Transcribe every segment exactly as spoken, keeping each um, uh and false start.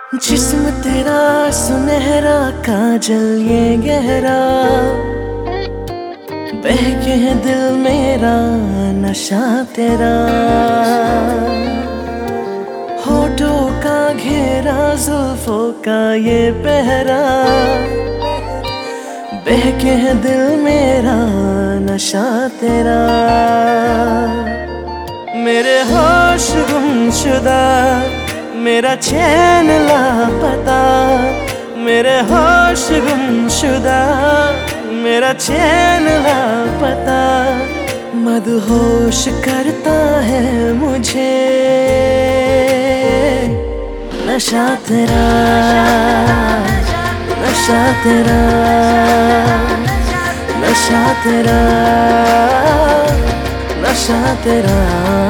जिस्म तेरा सुनहरा काजल ये गहरा, बहके है दिल मेरा नशा तेरा। होठों का घेरा जुल्फों का ये पहरा, बहके है दिल मेरा नशा तेरा। मेरे होश गुमशुदा, मेरा चैन लापता, मेरे होश गुमशुदा, मेरा चैन लापता। मदहोश करता है मुझे नशा तेरा, नशा तेरा, नशा तेरा, नशा तेरा।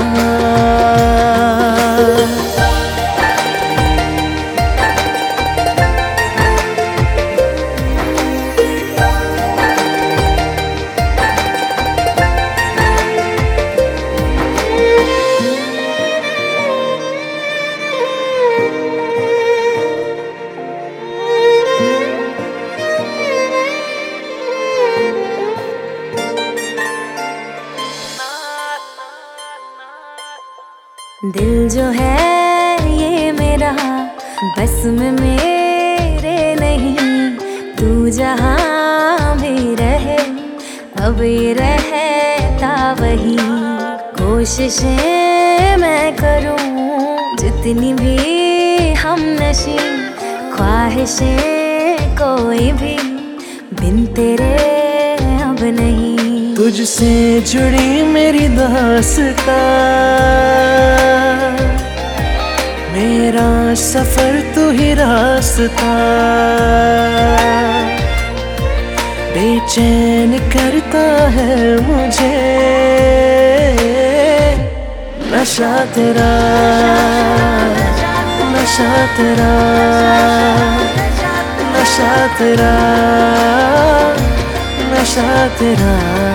दिल जो है ये मेरा बस में मेरे नहीं, तू जहाँ भी रहे अब ये रहता वही। कोशिशें मैं करूँ जितनी भी हम नशी, ख्वाहिशें कोई भी बिन तेरे अब नहीं। तुझसे जुड़ी मेरी दास्तां, मेरा सफर तू ही रास्ता। बेचैन करता है मुझे नशा तेरा, नशा तेरा, नशा तेरा, नशा तेरा।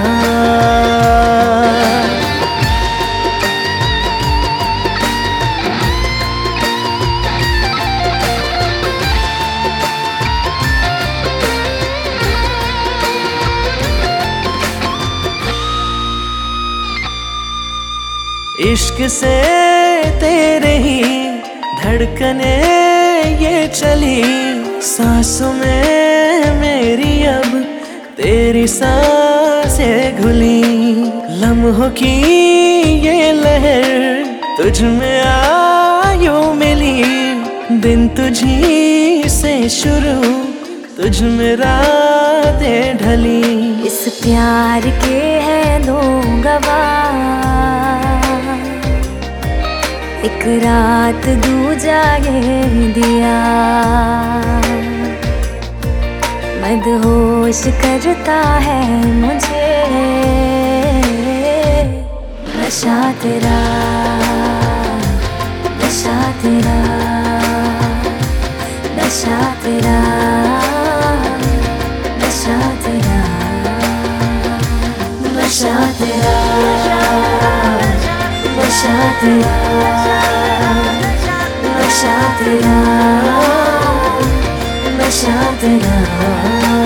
इश्क से तेरे ही धड़कने ये चली, सांसों में मेरी अब तेरी सांसें घुली। लम्हों की ये लहर तुझ में आयो मिली, दिन तुझी से शुरू तुझ में रातें ढली। इस प्यार के है दो गवाह, एक रात दूजा ये दिया। मदहोश करता है मुझे नशा तेरा, नशा तेरा, नशा तेरा, नशा तेरा, नशा तेरा, नशा तेरा, नशा तेरा, नशा तेरा।